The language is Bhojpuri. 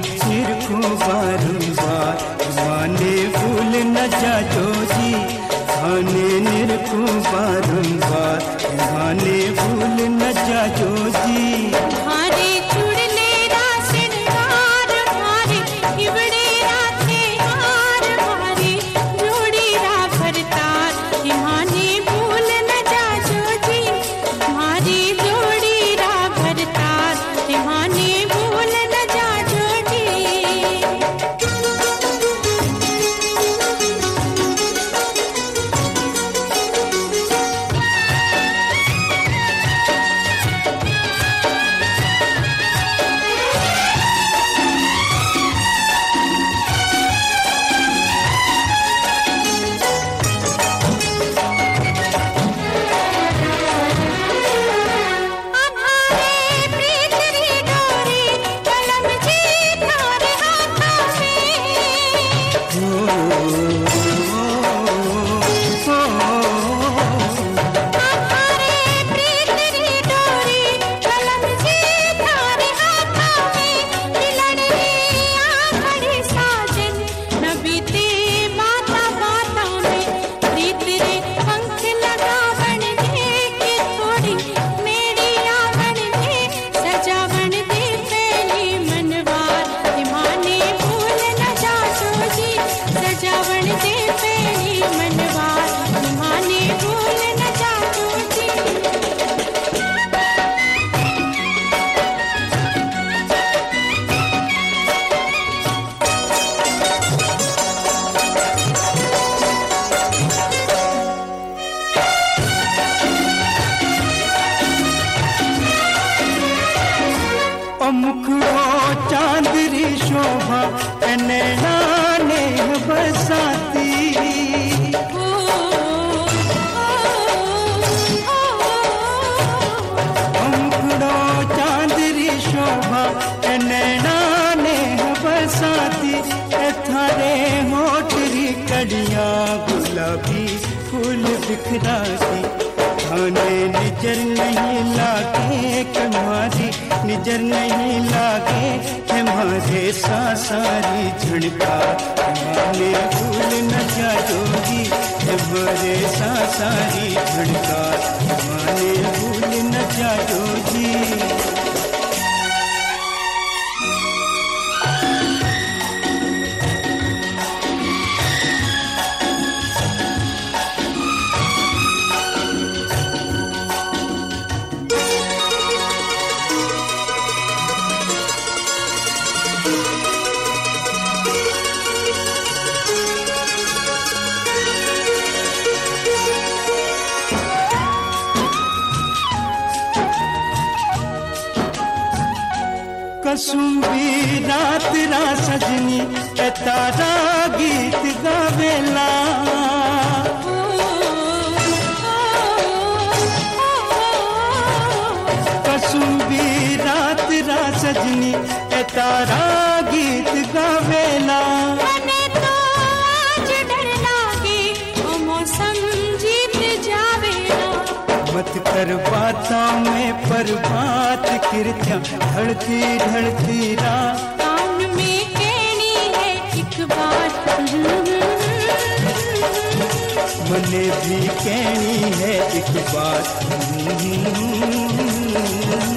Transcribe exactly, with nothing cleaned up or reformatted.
निरखूं बारंबार माने भूल न जाजो जी माने निरखूं बारंबार माने भूल न जाजो जी हारे चुड़ले रासन हार हारे इबड़े राते हार हारे जोड़ी रा भरतार माने भूल न जाजो जी मारी जोड़ी रा भरतार माने भूल न जाजो जी मुखड़ो चांदरी शोभा नैना ने बसाती मुखड़ो चांदरी शोभा नैना ने बसाती थारे मोटरी कड़ियां गुलाबी फूल बिखराती थाने निजर नहीं लागे कमारी निजर नहीं लागे हमारे सासारी झड़का माने भूल न जाओगी हमारे सासारी झड़का माने भूल न जाओगी कसुंबी रात रा सजनी ए तारा गीत गावेला कसुंबी रात रा सजनी ए तारा गीत गावेला मने तो आज डर लागे ओ मौसम जीत जावेला मत कर बातों में पर बात किरत्या ढलती ढलती रात कान में कहनी है एक बात मने भी कहनी है एक बात